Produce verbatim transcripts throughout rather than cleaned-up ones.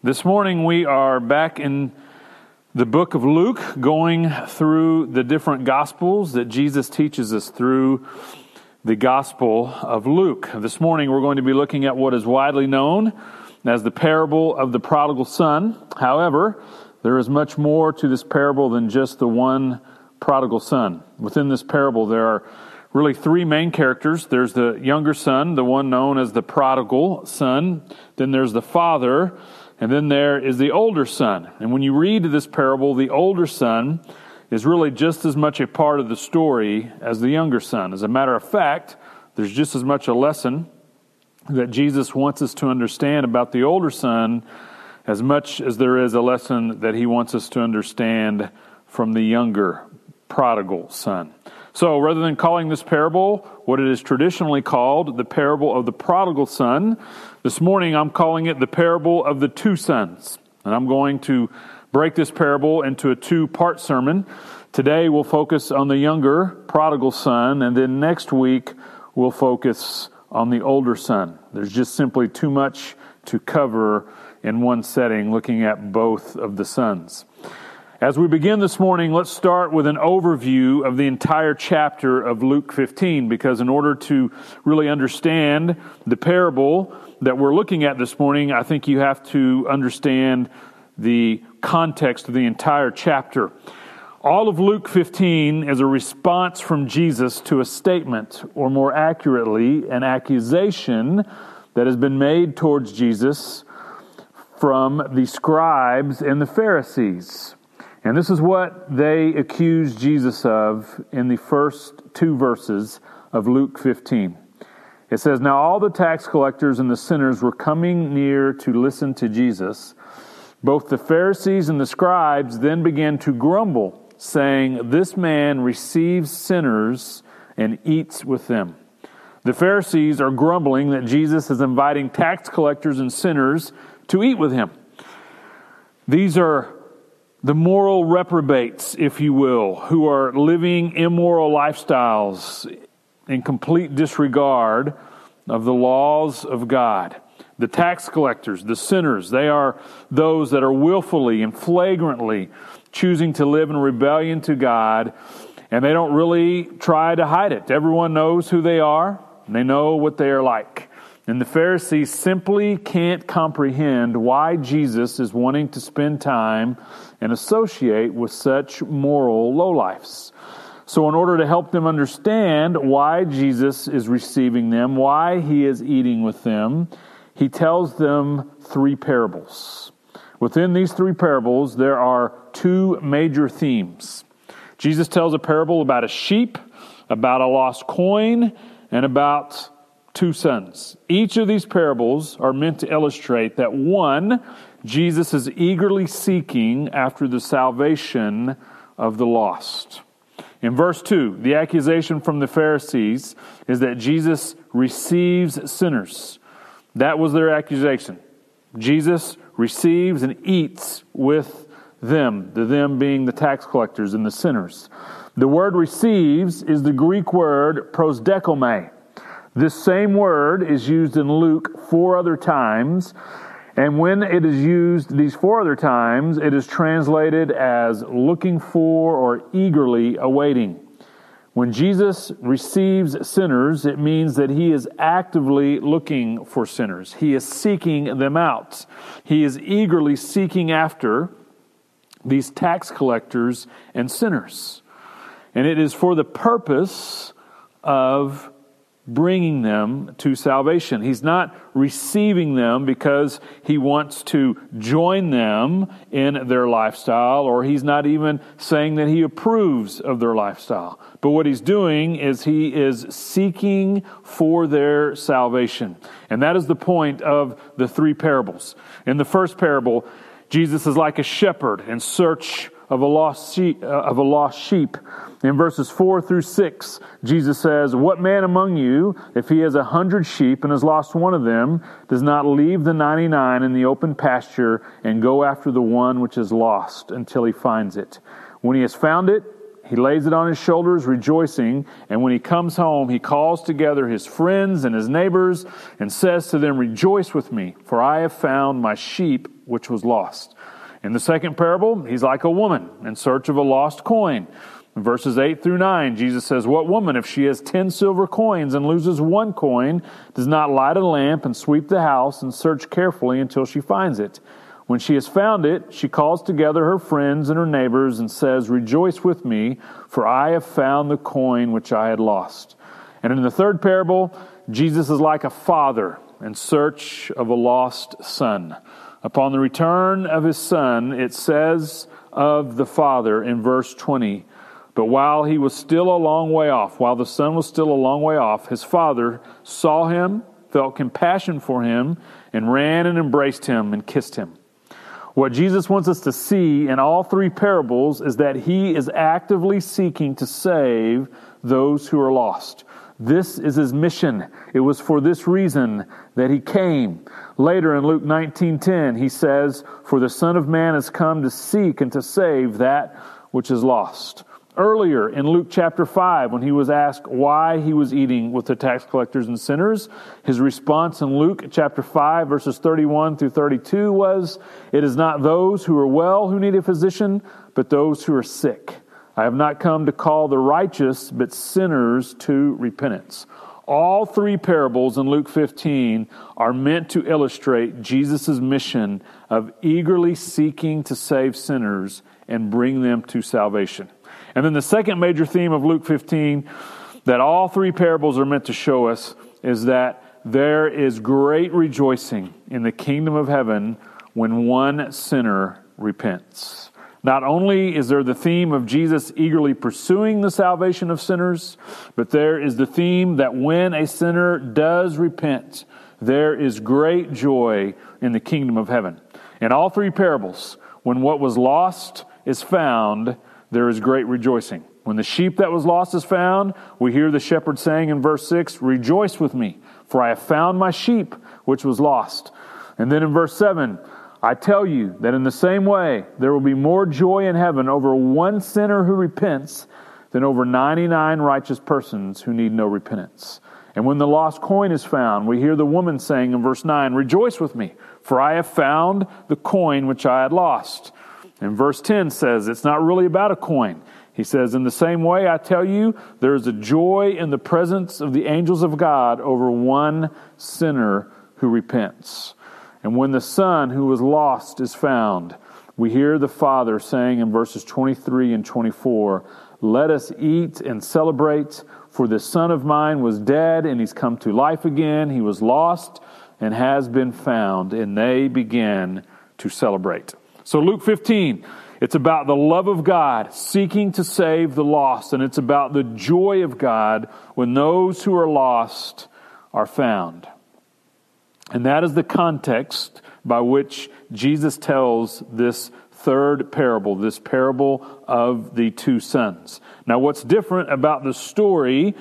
This morning we are back in the book of Luke, going through the different Gospels that Jesus teaches us through the Gospel of Luke. This morning we're going to be looking at what is widely known as the parable of the prodigal son. However, there is much more to this parable than just the one prodigal son. Within this parable there are really three main characters. There's the younger son, the one known as the prodigal son. Then there's the father. And then there is the older son. And when you read this parable, the older son is really just as much a part of the story as the younger son. As a matter of fact, there's just as much a lesson that Jesus wants us to understand about the older son as much as there is a lesson that he wants us to understand from the younger prodigal son. So rather than calling this parable what it is traditionally called, the parable of the prodigal son, this morning I'm calling it the parable of the two sons. And I'm going to break this parable into a two-part sermon. Today we'll focus on the younger prodigal son, and then next week we'll focus on the older son. There's just simply too much to cover in one setting looking at both of the sons. As we begin this morning, let's start with an overview of the entire chapter of Luke fifteen, because in order to really understand the parable that we're looking at this morning, I think you have to understand the context of the entire chapter. All of Luke fifteen is a response from Jesus to a statement, or more accurately, an accusation that has been made towards Jesus from the scribes and the Pharisees. And this is what they accused Jesus of in the first two verses of Luke fifteen. It says, "Now all the tax collectors and the sinners were coming near to listen to Jesus. Both the Pharisees and the scribes then began to grumble, saying, 'This man receives sinners and eats with them.'" The Pharisees are grumbling that Jesus is inviting tax collectors and sinners to eat with him. These are the moral reprobates, if you will, who are living immoral lifestyles in complete disregard of the laws of God. The tax collectors, the sinners, they are those that are willfully and flagrantly choosing to live in rebellion to God, and they don't really try to hide it. Everyone knows who they are, and they know what they are like. And the Pharisees simply can't comprehend why Jesus is wanting to spend time and associate with such moral lowlifes. So in order to help them understand why Jesus is receiving them, why he is eating with them, he tells them three parables. Within these three parables, there are two major themes. Jesus tells a parable about a sheep, about a lost coin, and about two sons. Each of these parables are meant to illustrate that, one, Jesus is eagerly seeking after the salvation of the lost. In verse two, the accusation from the Pharisees is that Jesus receives sinners. That was their accusation. Jesus receives and eats with them, the them being the tax collectors and the sinners. The word receives is the Greek word prosdekome. This same word is used in Luke four other times, and when it is used these four other times, it is translated as looking for or eagerly awaiting. When Jesus receives sinners, it means that he is actively looking for sinners. He is seeking them out. He is eagerly seeking after these tax collectors and sinners. And it is for the purpose of bringing them to salvation. He's not receiving them because he wants to join them in their lifestyle, or he's not even saying that he approves of their lifestyle. But what he's doing is he is seeking for their salvation. And that is the point of the three parables. In the first parable, Jesus is like a shepherd in search of a lost sheep, uh, of a lost sheep. In verses four through six, Jesus says, "What man among you, if he has a hundred sheep and has lost one of them, does not leave the ninety-nine in the open pasture and go after the one which is lost until he finds it? When he has found it, He lays it on his shoulders, rejoicing, and when he comes home, he calls together his friends and his neighbors and says to them, "Rejoice with me, for I have found my sheep which was lost." In the second parable, he's like a woman in search of a lost coin. In verses eight through nine, Jesus says, "What woman, if she has ten silver coins and loses one coin, does not light a lamp and sweep the house and search carefully until she finds it? When she has found it, she calls together her friends and her neighbors and says, 'Rejoice with me, for I have found the coin which I had lost.'" And in the third parable, Jesus is like a father in search of a lost son. Upon the return of his son, it says of the father in verse twenty, "But while he was still a long way off, while the son was still a long way off, his father saw him, felt compassion for him, and ran and embraced him and kissed him." What Jesus wants us to see in all three parables is that he is actively seeking to save those who are lost. This is his mission. It was for this reason that he came. Later in Luke nineteen ten, he says, "For the Son of Man has come to seek and to save that which is lost." Earlier in Luke chapter five, when he was asked why he was eating with the tax collectors and sinners, his response in Luke chapter five, verses thirty-one through thirty-two was, "It is not those who are well who need a physician, but those who are sick. I have not come to call the righteous, but sinners to repentance." All three parables in Luke fifteen are meant to illustrate Jesus' mission of eagerly seeking to save sinners and bring them to salvation. And then the second major theme of Luke fifteen that all three parables are meant to show us is that there is great rejoicing in the kingdom of heaven when one sinner repents. Not only is there the theme of Jesus eagerly pursuing the salvation of sinners, but there is the theme that when a sinner does repent, there is great joy in the kingdom of heaven. In all three parables, when what was lost is found, there is great rejoicing. When the sheep that was lost is found, we hear the shepherd saying in verse six, "Rejoice with me, for I have found my sheep which was lost." And then in verse seven, "I tell you that in the same way there will be more joy in heaven over one sinner who repents than over ninety-nine righteous persons who need no repentance." And when the lost coin is found, we hear the woman saying in verse nine, "Rejoice with me, for I have found the coin which I had lost." And verse ten says it's not really about a coin. He says, "In the same way, I tell you, there is a joy in the presence of the angels of God over one sinner who repents." And when the son who was lost is found, we hear the Father saying in verses twenty-three and twenty-four, "Let us eat and celebrate, for this son of mine was dead and he's come to life again. He was lost and has been found." And they begin to celebrate. So Luke fifteen, it's about the love of God seeking to save the lost, and it's about the joy of God when those who are lost are found. And that is the context by which Jesus tells this third parable, this parable of the two sons. Now, what's different about the story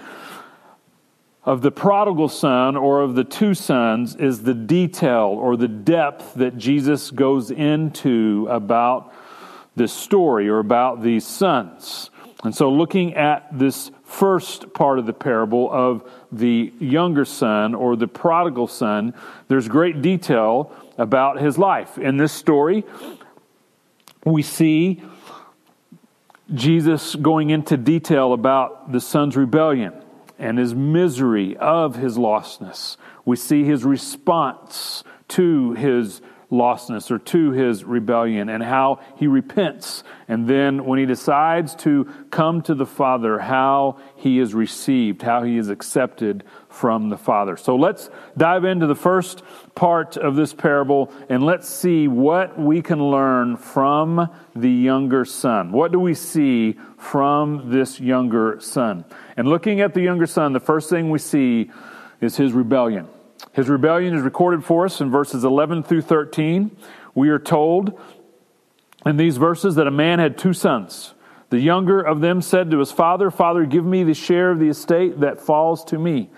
of the prodigal son or of the two sons is the detail or the depth that Jesus goes into about this story or about these sons. And so looking at this first part of the parable of the younger son or the prodigal son, there's great detail about his life. In this story, we see Jesus going into detail about the son's rebellion and his misery of his lostness. We see his response to his lostness or to his rebellion and how he repents. And then when he decides to come to the Father, how he is received, how he is accepted from the Father. So let's dive into the first part of this parable and let's see what we can learn from the younger son. What do we see from this younger son? And looking at the younger son, the first thing we see is his rebellion. His rebellion is recorded for us in verses eleven through thirteen. We are told in these verses that a man had two sons. The younger of them said to his father, "Father, give me the share of the estate that falls to me."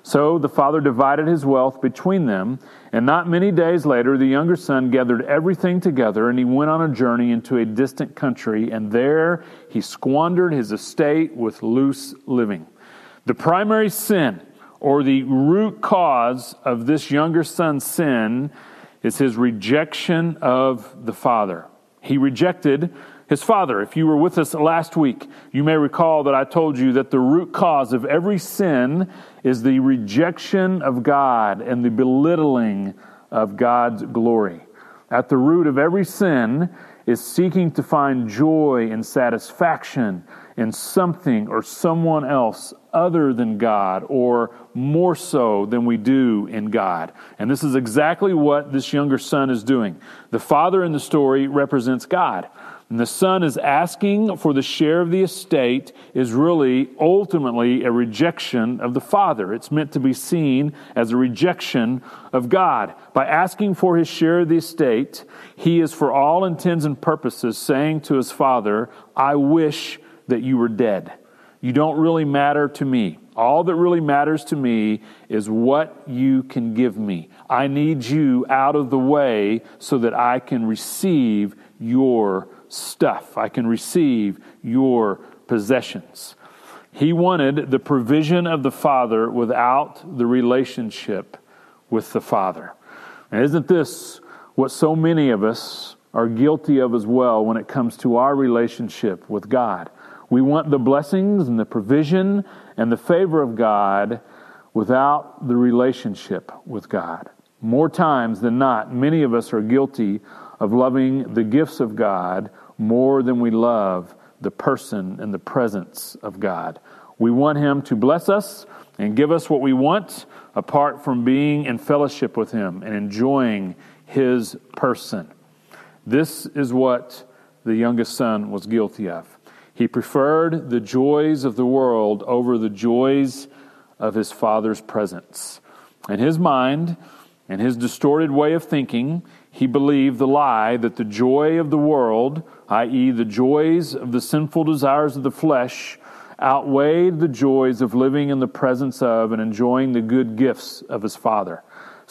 So the father divided his wealth between them, and not many days later the younger son gathered everything together, and he went on a journey into a distant country, and there he squandered his estate with loose living. The primary sin, or the root cause of this younger son's sin, is his rejection of the father. He rejected his father. If you were with us last week, you may recall that I told you that the root cause of every sin is the rejection of God and the belittling of God's glory. At the root of every sin is seeking to find joy and satisfaction in something or someone else other than God, or more so than we do in God. And this is exactly what this younger son is doing. The father in the story represents God. And the son is asking for the share of the estate is really ultimately a rejection of the father. It's meant to be seen as a rejection of God. By asking for his share of the estate, he is for all intents and purposes saying to his father, I wish that you were dead. You don't really matter to me. All that really matters to me is what you can give me. I need you out of the way so that I can receive your stuff. I can receive your possessions. He wanted the provision of the Father without the relationship with the Father. And isn't this what so many of us are guilty of as well when it comes to our relationship with God? We want the blessings and the provision and the favor of God without the relationship with God. More times than not, many of us are guilty of loving the gifts of God more than we love the person and the presence of God. We want Him to bless us and give us what we want apart from being in fellowship with Him and enjoying His person. This is what the youngest son was guilty of. He preferred the joys of the world over the joys of his father's presence. In his mind and his distorted way of thinking, he believed the lie that the joy of the world, that is the joys of the sinful desires of the flesh, outweighed the joys of living in the presence of and enjoying the good gifts of his father.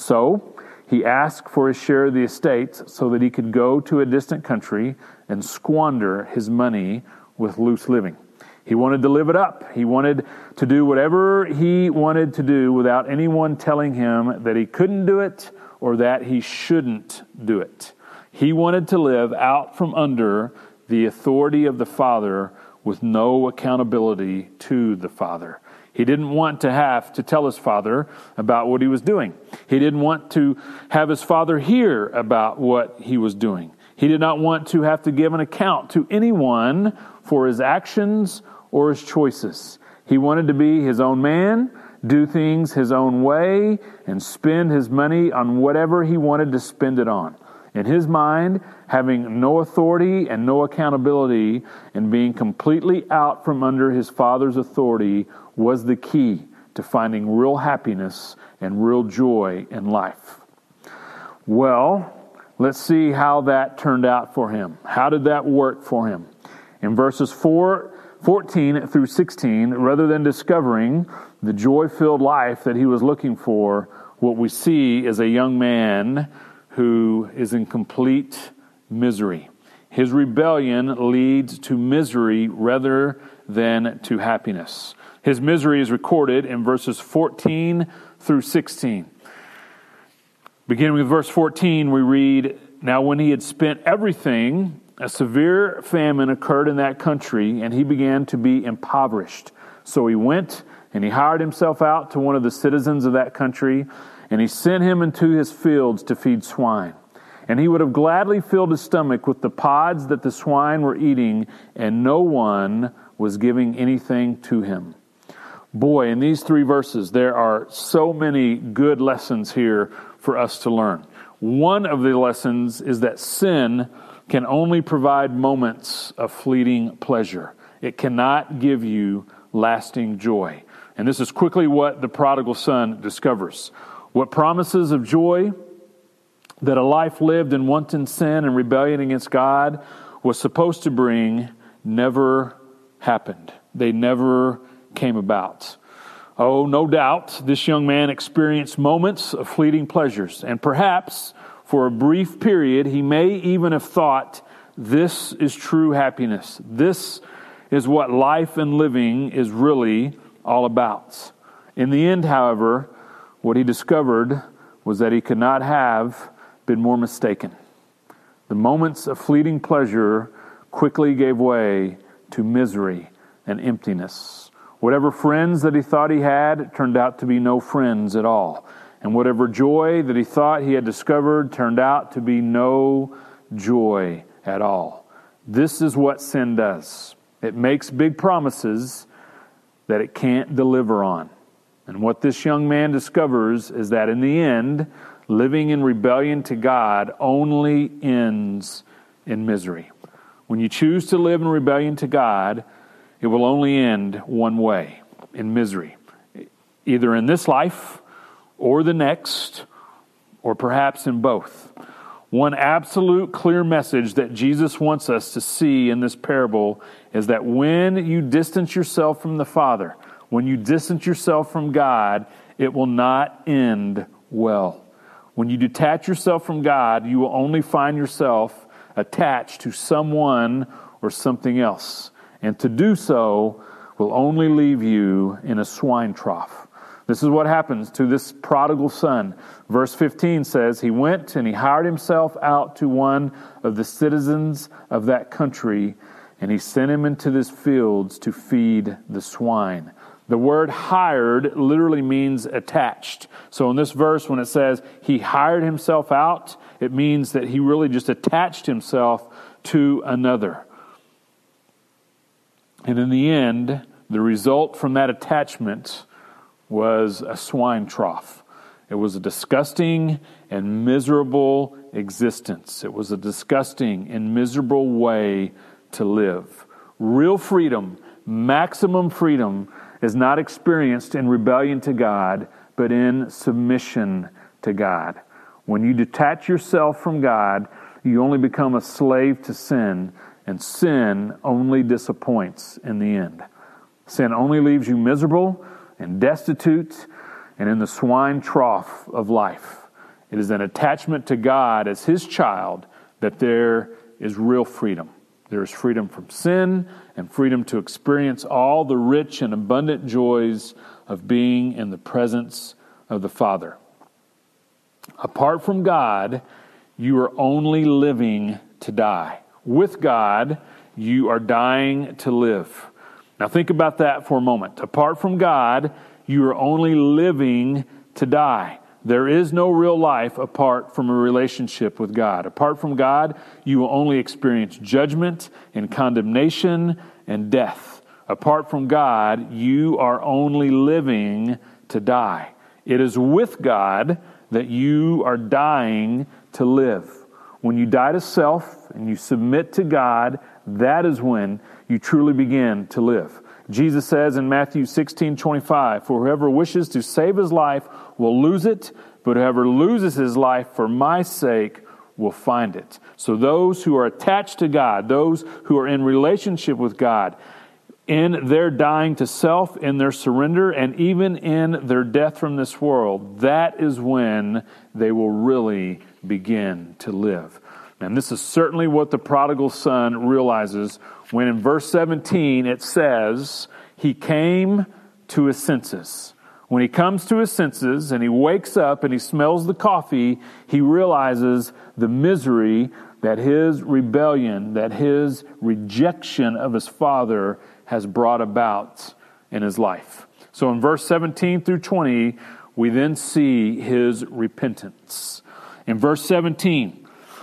So he asked for his share of the estate so that he could go to a distant country and squander his money with loose living. He wanted to live it up. He wanted to do whatever he wanted to do without anyone telling him that he couldn't do it or that he shouldn't do it. He wanted to live out from under the authority of the Father with no accountability to the Father. He didn't want to have to tell his father about what he was doing. He didn't want to have his father hear about what he was doing. He did not want to have to give an account to anyone for his actions or his choices. He wanted to be his own man, do things his own way, and spend his money on whatever he wanted to spend it on. In his mind, having no authority and no accountability and being completely out from under his father's authority was the key to finding real happiness and real joy in life. Well, let's see how that turned out for him. How did that work for him? In verses four, fourteen through sixteen, rather than discovering the joy-filled life that he was looking for, what we see is a young man who is in complete misery. His rebellion leads to misery rather than to happiness. His misery is recorded in verses fourteen through sixteen. Beginning with verse fourteen, we read, "Now when he had spent everything, a severe famine occurred in that country, and he began to be impoverished. So he went and he hired himself out to one of the citizens of that country, and he sent him into his fields to feed swine. And he would have gladly filled his stomach with the pods that the swine were eating, and no one was giving anything to him." Boy, in these three verses, there are so many good lessons here for us to learn. One of the lessons is that sin can only provide moments of fleeting pleasure. It cannot give you lasting joy. And this is quickly what the prodigal son discovers. What promises of joy that a life lived in wanton sin and rebellion against God was supposed to bring never happened. They never came about. Oh, no doubt, this young man experienced moments of fleeting pleasures, and perhaps for a brief period, he may even have thought, this is true happiness. This is what life and living is really all about. In the end, however, what he discovered was that he could not have been more mistaken. The moments of fleeting pleasure quickly gave way to misery and emptiness. Whatever friends that he thought he had turned out to be no friends at all. And whatever joy that he thought he had discovered turned out to be no joy at all. This is what sin does. It makes big promises that it can't deliver on. And what this young man discovers is that in the end, living in rebellion to God only ends in misery. When you choose to live in rebellion to God, it will only end one way, in misery. Either in this life or the next, or perhaps in both. One absolute clear message that Jesus wants us to see in this parable is that when you distance yourself from the Father, when you distance yourself from God, it will not end well. When you detach yourself from God, you will only find yourself attached to someone or something else. And to do so will only leave you in a swine trough. This is what happens to this prodigal son. Verse fifteen says, he went and he hired himself out to one of the citizens of that country, and he sent him into his fields to feed the swine. The word hired literally means attached. So in this verse, when it says he hired himself out, it means that he really just attached himself to another. And in the end, the result from that attachment was a swine trough. It was a disgusting and miserable existence. It was a disgusting and miserable way to live. Real freedom, maximum freedom, is not experienced in rebellion to God, but in submission to God. When you detach yourself from God, you only become a slave to sin, and sin only disappoints in the end. Sin only leaves you miserable and destitute and in the swine trough of life. It is an attachment to God as His child that there is real freedom. There is freedom from sin and freedom to experience all the rich and abundant joys of being in the presence of the Father. Apart from God, you are only living to die. With God, you are dying to live. Now think about that for a moment. Apart from God, you are only living to die. There is no real life apart from a relationship with God. Apart from God, you will only experience judgment and condemnation and death. Apart from God, you are only living to die. It is with God that you are dying to live. When you die to self and you submit to God, that is when you truly begin to live. Jesus says in Matthew sixteen twenty-five, "For whoever wishes to save his life will lose it, but whoever loses his life for my sake will find it." So those who are attached to God, those who are in relationship with God, in their dying to self, in their surrender, and even in their death from this world, that is when they will really begin to live. And this is certainly what the prodigal son realizes when in verse seventeen it says, he came to his senses. When he comes to his senses and he wakes up and he smells the coffee, he realizes the misery that his rebellion, that his rejection of his father has brought about in his life. So in verse seventeen through twenty, we then see his repentance. In verse seventeen,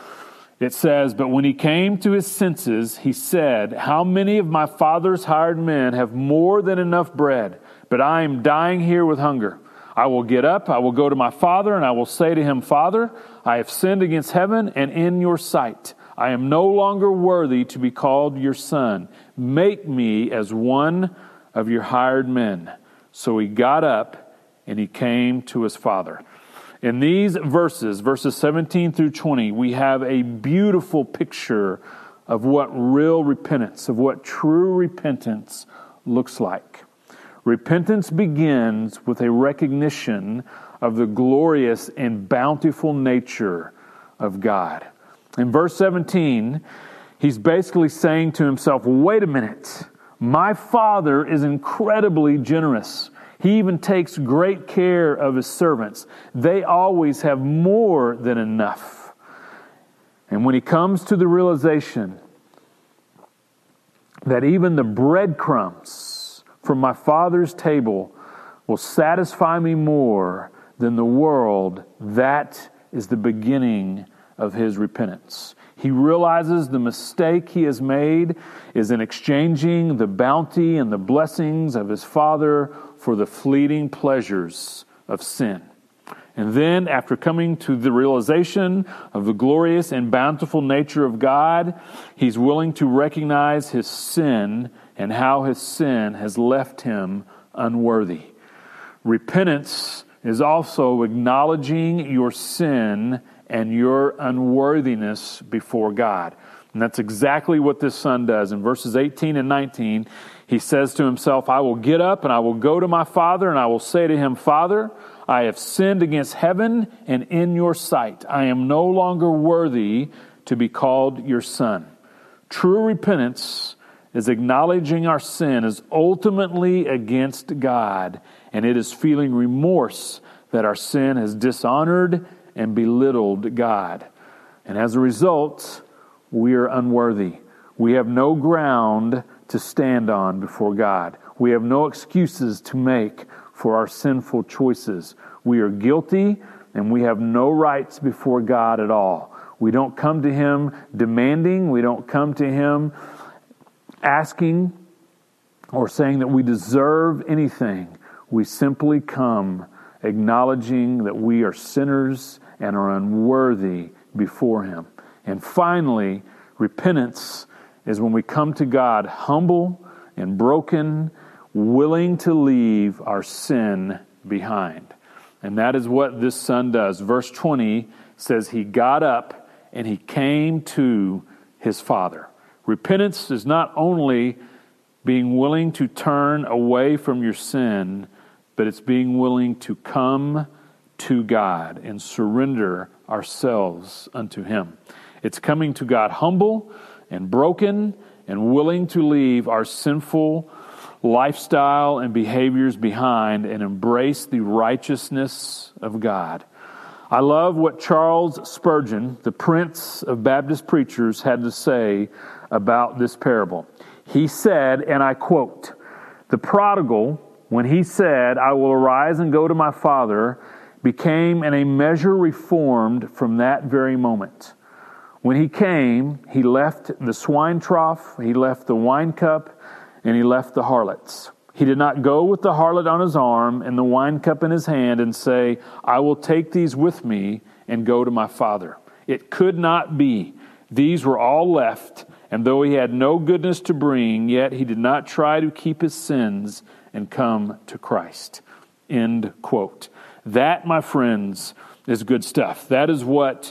it says, "But when he came to his senses, he said, 'How many of my father's hired men have more than enough bread, but I am dying here with hunger? I will get up, I will go to my father, and I will say to him, Father, I have sinned against heaven and in your sight. I am no longer worthy to be called your son. Make me as one of your hired men.' So he got up and he came to his father." In these verses, verses seventeen through twenty, we have a beautiful picture of what real repentance, of what true repentance looks like. Repentance begins with a recognition of the glorious and bountiful nature of God. In verse seventeen, he's basically saying to himself, wait a minute, my Father is incredibly generous. He even takes great care of his servants. They always have more than enough. And when he comes to the realization that even the breadcrumbs from my Father's table will satisfy me more than the world, that is the beginning of his repentance. He realizes the mistake he has made is in exchanging the bounty and the blessings of his Father for the fleeting pleasures of sin. And then, after coming to the realization of the glorious and bountiful nature of God, he's willing to recognize his sin and how his sin has left him unworthy. Repentance is also acknowledging your sin and your unworthiness before God. And that's exactly what this son does. In verses eighteen and nineteen, he says to himself, I will get up and I will go to my father and I will say to him, Father, I have sinned against heaven and in your sight. I am no longer worthy to be called your son. True repentance is acknowledging our sin is ultimately against God, and it is feeling remorse that our sin has dishonored and belittled God. And as a result, we are unworthy. We have no ground to stand on before God. We have no excuses to make for our sinful choices. We are guilty and we have no rights before God at all. We don't come to Him demanding. We don't come to Him asking or saying that we deserve anything. We simply come acknowledging that we are sinners and are unworthy before Him. And finally, repentance is when we come to God humble and broken, willing to leave our sin behind. And that is what this son does. Verse twenty says he got up and he came to his father. Repentance is not only being willing to turn away from your sin, but it's being willing to come to God and surrender ourselves unto Him. It's coming to God humble and broken and willing to leave our sinful lifestyle and behaviors behind and embrace the righteousness of God. I love what Charles Spurgeon, the Prince of Baptist preachers, had to say about this parable. He said, and I quote, "The prodigal, when he said, 'I will arise and go to my father,' became in a measure reformed from that very moment. When he came, he left the swine trough, he left the wine cup, and he left the harlots. He did not go with the harlot on his arm and the wine cup in his hand and say, 'I will take these with me and go to my father.' It could not be. These were all left, and though he had no goodness to bring, yet he did not try to keep his sins and come to Christ." End quote. That, my friends, is good stuff. That is what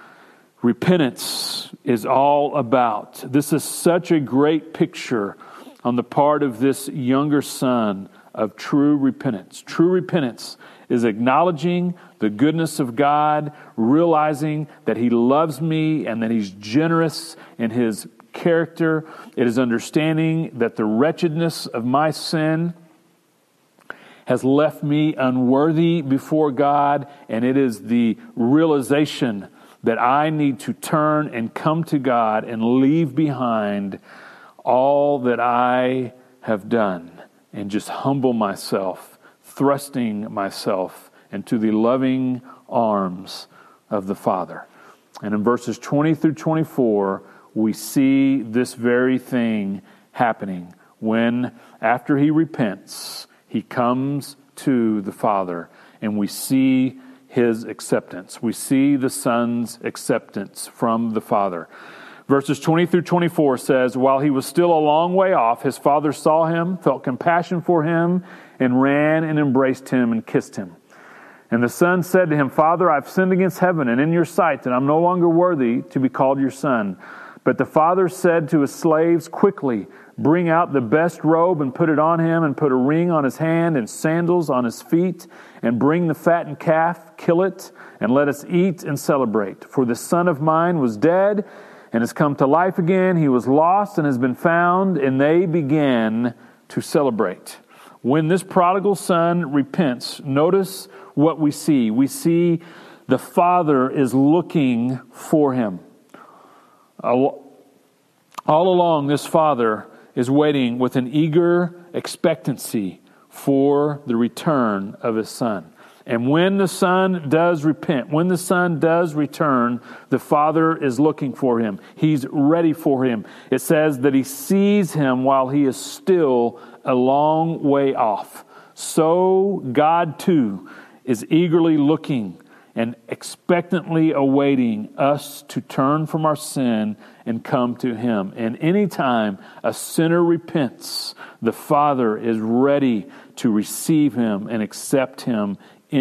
repentance is all about. This is such a great picture on the part of this younger son of true repentance. True repentance is acknowledging the goodness of God, realizing that He loves me and that He's generous in His character. It is understanding that the wretchedness of my sin has left me unworthy before God, and it is the realization that I need to turn and come to God and leave behind all that I have done and just humble myself, thrusting myself into the loving arms of the Father. And in verses twenty through twenty-four, we see this very thing happening when, after he repents, he comes to the Father, and we see his acceptance. We see the Son's acceptance from the Father. Verses twenty through twenty-four says, "While he was still a long way off, his father saw him, felt compassion for him, and ran and embraced him and kissed him. And the son said to him, 'Father, I've sinned against heaven and in your sight, and I'm no longer worthy to be called your son.' But the father said to his slaves, 'Quickly, Bring out the best robe and put it on him, and put a ring on his hand and sandals on his feet, and bring the fattened calf, kill it, and let us eat and celebrate. For the son of mine was dead and has come to life again. He was lost and has been found, and they began to celebrate." When this prodigal son repents, notice what we see. We see the father is looking for him. All along, this father is waiting with an eager expectancy for the return of his son. And when the son does repent, when the son does return, the father is looking for him. He's ready for him. It says that he sees him while he is still a long way off. So God too is eagerly looking and expectantly awaiting us to turn from our sin and come to him. And anytime a sinner repents, the Father is ready to receive him and accept him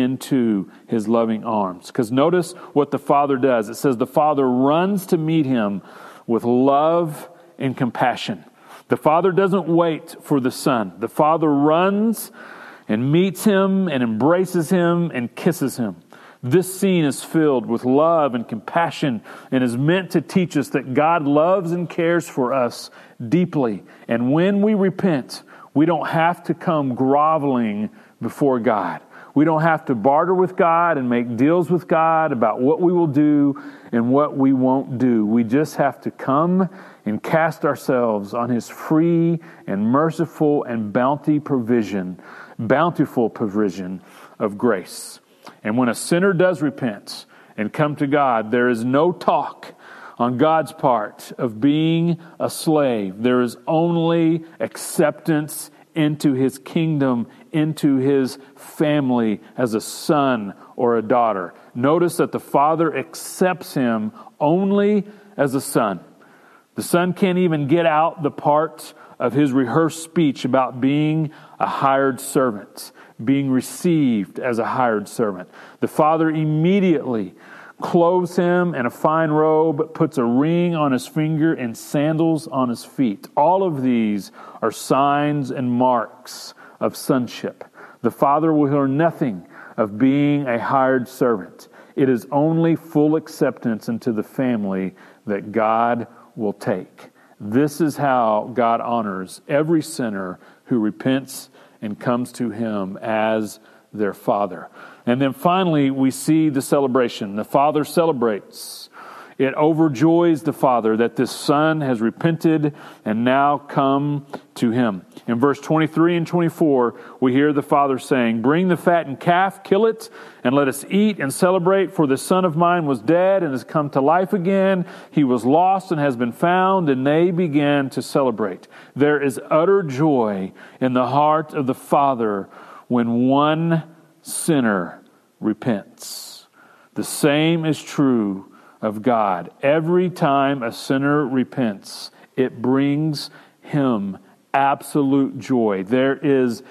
into his loving arms. Because notice what the Father does. It says the Father runs to meet him with love and compassion. The Father doesn't wait for the Son. The Father runs and meets him and embraces him and kisses him. This scene is filled with love and compassion and is meant to teach us that God loves and cares for us deeply. And when we repent, we don't have to come groveling before God. We don't have to barter with God and make deals with God about what we will do and what we won't do. We just have to come and cast ourselves on his free and merciful and bounty provision, bountiful provision of grace. And when a sinner does repent and come to God, there is no talk on God's part of being a slave. There is only acceptance into his kingdom, into his family as a son or a daughter. Notice that the Father accepts him only as a son. The son can't even get out the part of his rehearsed speech about being a hired servant, being received as a hired servant. The Father immediately clothes him in a fine robe, puts a ring on his finger and sandals on his feet. All of these are signs and marks of sonship. The Father will hear nothing of being a hired servant. It is only full acceptance into the family that God will take. This is how God honors every sinner who repents and comes to him as their Father. And then finally, we see the celebration. The Father celebrates. It overjoys the Father that this Son has repented and now come to him. In verse twenty-three and twenty-four, we hear the Father saying, "Bring the fattened calf, kill it, and let us eat and celebrate. For the son of mine was dead and has come to life again. He was lost and has been found." And they began to celebrate. There is utter joy in the heart of the Father when one sinner repents. The same is true of God. Every time a sinner repents, it brings him absolute joy. There is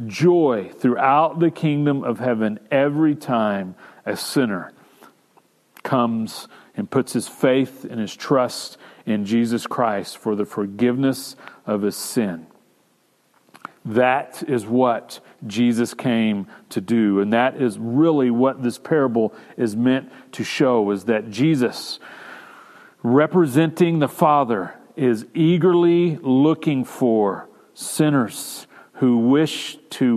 joy throughout the kingdom of heaven every time a sinner comes and puts his faith and his trust in Jesus Christ for the forgiveness of his sin. That is what Jesus came to do. And that is really what this parable is meant to show, is that Jesus, representing the Father, is eagerly looking for sinners who wish to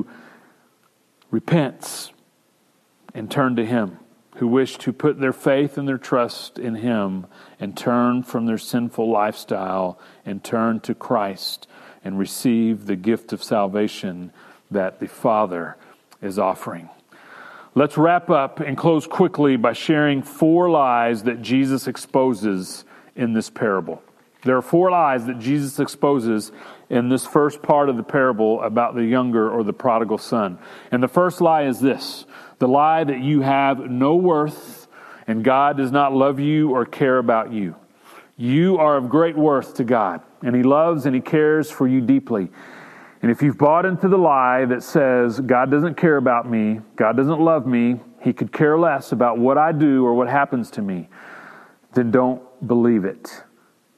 repent and turn to him, who wish to put their faith and their trust in him and turn from their sinful lifestyle and turn to Christ and receive the gift of salvation that the Father is offering. Let's wrap up and close quickly by sharing four lies that Jesus exposes in this parable. There are four lies that Jesus exposes in this first part of the parable about the younger or the prodigal son. And the first lie is this: the lie that you have no worth and God does not love you or care about you. You are of great worth to God, and he loves and he cares for you deeply. And if you've bought into the lie that says, God doesn't care about me, God doesn't love me, he could care less about what I do or what happens to me, then don't believe it.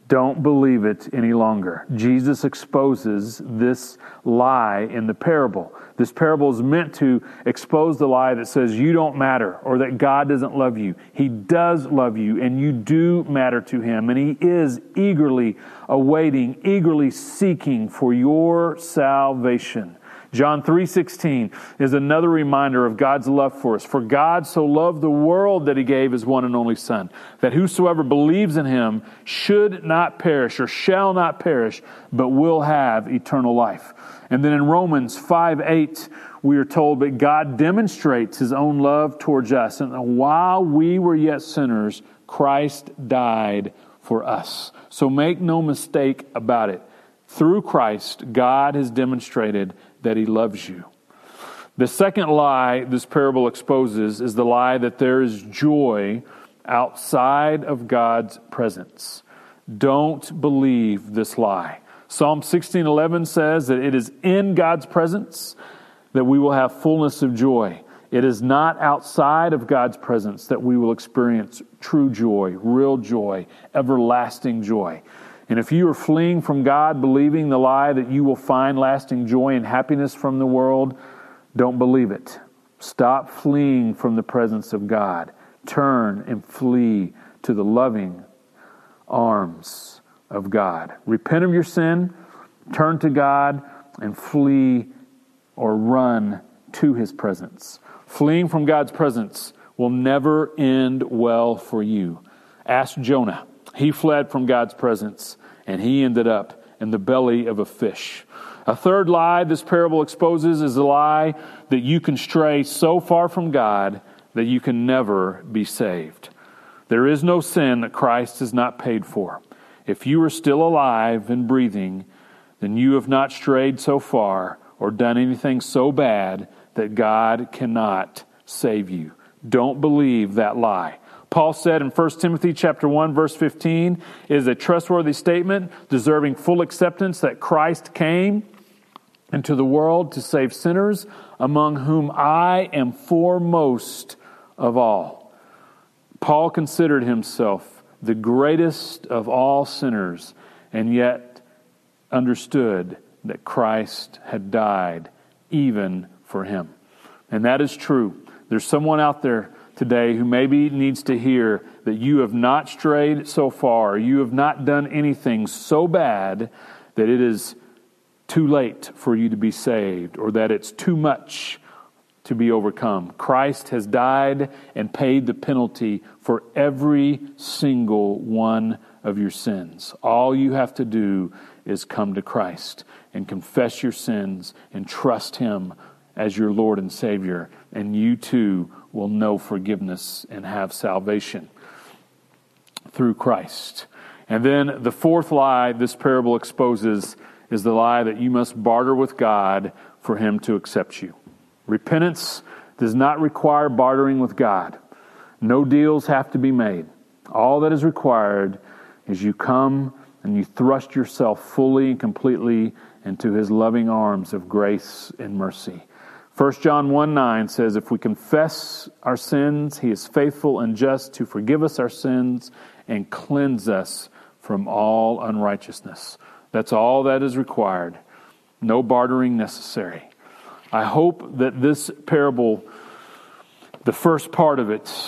Don't believe it any longer. Jesus exposes this lie in the parable. This parable is meant to expose the lie that says you don't matter or that God doesn't love you. He does love you and you do matter to Him. And He is eagerly awaiting, eagerly seeking for your salvation. John three sixteen is another reminder of God's love for us. For God so loved the world that He gave His one and only Son, that whosoever believes in Him should not perish or shall not perish, but will have eternal life. And then in Romans five eight, we are told that God demonstrates His own love towards us. And while we were yet sinners, Christ died for us. So make no mistake about it. Through Christ, God has demonstrated that He loves you. The second lie this parable exposes is the lie that there is joy outside of God's presence. Don't believe this lie. Psalm sixteen eleven says that it is in God's presence that we will have fullness of joy. It is not outside of God's presence that we will experience true joy, real joy, everlasting joy. And if you are fleeing from God, believing the lie that you will find lasting joy and happiness from the world, don't believe it. Stop fleeing from the presence of God. Turn and flee to the loving arms of God. Repent of your sin, turn to God, and flee or run to His presence. Fleeing from God's presence will never end well for you. Ask Jonah. He fled from God's presence, and he ended up in the belly of a fish. A third lie this parable exposes is the lie that you can stray so far from God that you can never be saved. There is no sin that Christ has not paid for. If you are still alive and breathing, then you have not strayed so far or done anything so bad that God cannot save you. Don't believe that lie. Paul said in First Timothy chapter one, verse fifteen, it is a trustworthy statement deserving full acceptance that Christ came into the world to save sinners, among whom I am foremost of all. Paul considered himself the greatest of all sinners, and yet understood that Christ had died even for him. And that is true. There's someone out there today who maybe needs to hear that you have not strayed so far, you have not done anything so bad that it is too late for you to be saved, or that it's too much to be overcome. Christ has died and paid the penalty for every single one of your sins. All you have to do is come to Christ and confess your sins and trust Him as your Lord and Savior, and you too will know forgiveness and have salvation through Christ. And then the fourth lie this parable exposes is the lie that you must barter with God for Him to accept you. Repentance does not require bartering with God. No deals have to be made. All that is required is you come and you thrust yourself fully and completely into His loving arms of grace and mercy. First John one nine says, if we confess our sins, He is faithful and just to forgive us our sins and cleanse us from all unrighteousness. That's all that is required. No bartering necessary. I hope that this parable, the first part of it,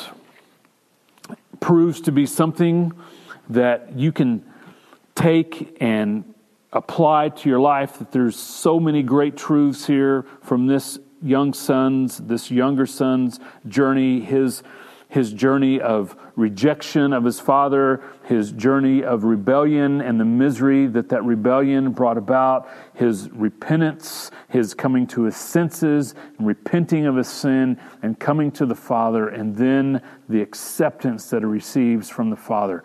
proves to be something that you can take and apply to your life, that there's so many great truths here from this young son's, this younger son's journey, his his journey of rejection of his father, his journey of rebellion and the misery that that rebellion brought about, his repentance, his coming to his senses and repenting of his sin and coming to the Father, and then the acceptance that he receives from the Father.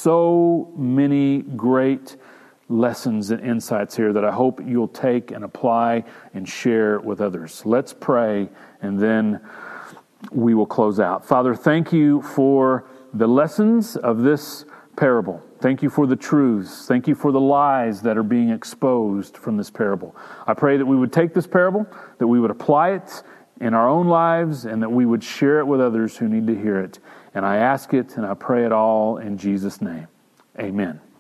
So many great lessons and insights here that I hope you'll take and apply and share with others. Let's pray, and then we will close out. Father, thank you for the lessons of this parable. Thank you for the truths. Thank you for the lies that are being exposed from this parable. I pray that we would take this parable, that we would apply it in our own lives, and that we would share it with others who need to hear it. And I ask it and I pray it all in Jesus' name. Amen.